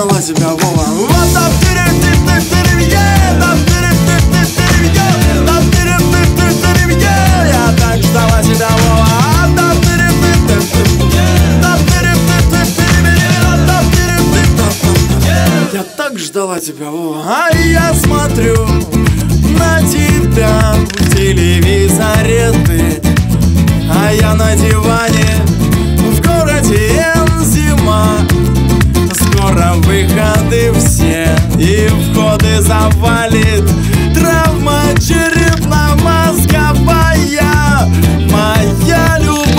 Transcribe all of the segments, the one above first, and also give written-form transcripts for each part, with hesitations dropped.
ждала тебя, Вова. Я так ждала тебя, Вова. Я так ждала тебя, Вова. А я смотрю на тебя в телевизоре ты, а я на диване в городе зима. Скоро выходы все и входы завалит травма черепно-мозговая, моя любовь.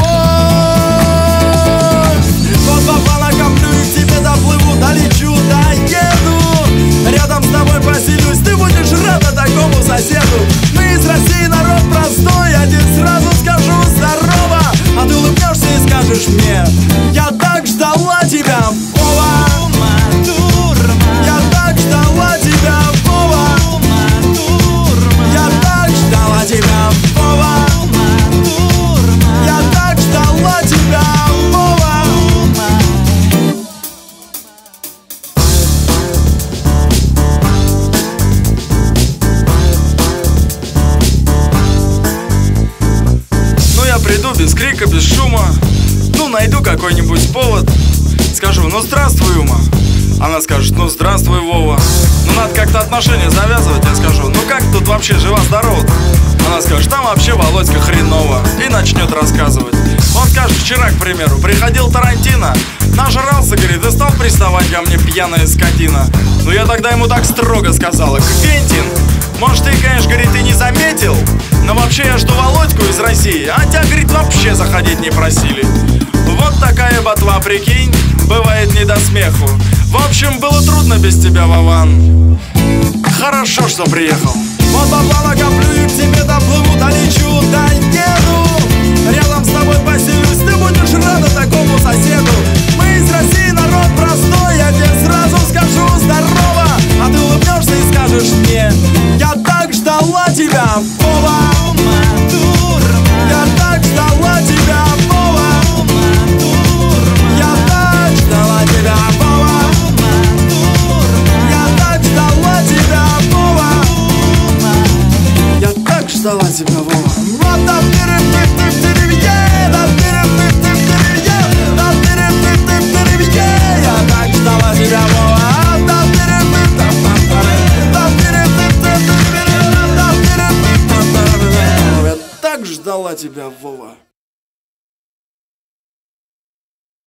Вот баба накоплю и к тебе доплыву, долечу, доеду, рядом с тобой поселюсь, ты будешь рада такому соседу. Мы из России, народ простой, я тебе сразу скажу здорово, а ты улыбнешься и скажешь мне: я так ждала тебя, Вова. Я так ждала тебя, Вова. Я так ждала тебя, Вова. Я так ждала тебя, Вова. Ну я приду без крика, без шума, ну найду какой-нибудь повод, скажу: ну здравствуй, Ума. Она скажет: ну здравствуй, Вова. Ну надо как-то отношения завязывать. Я скажу: ну как тут вообще жива-здорова? Она скажет: там вообще, Володька, хреново. И начнет рассказывать. Он скажет: вчера, к примеру, приходил Тарантино, нажрался, говорит, и стал приставать ко мне, пьяная скотина. Ну я тогда ему так строго сказала: Квентин, может ты, конечно, говорит, и не заметил, но вообще я жду Володьку из России, а тебя, говорит, вообще заходить не просили. Вот такая ботва, прикинь, бывает не до смеху. В общем, было трудно без тебя, Вован. Хорошо, что приехал. Вот бабла накоплю и к тебе доплыву, долечу, доеду, рядом с тобой поселюсь, ты будешь рада такому соседу. Мы из России, народ простой, я тебе сразу скажу здорово, а ты улыбнешься и скажешь мне: я так ждала тебя, Вова. Я так ждала тебя, Вова. Я так ждала тебя, Вова. Я так ждала тебя, Вова. Я так ждала тебя, Вова. Я так ждала тебя, Вова.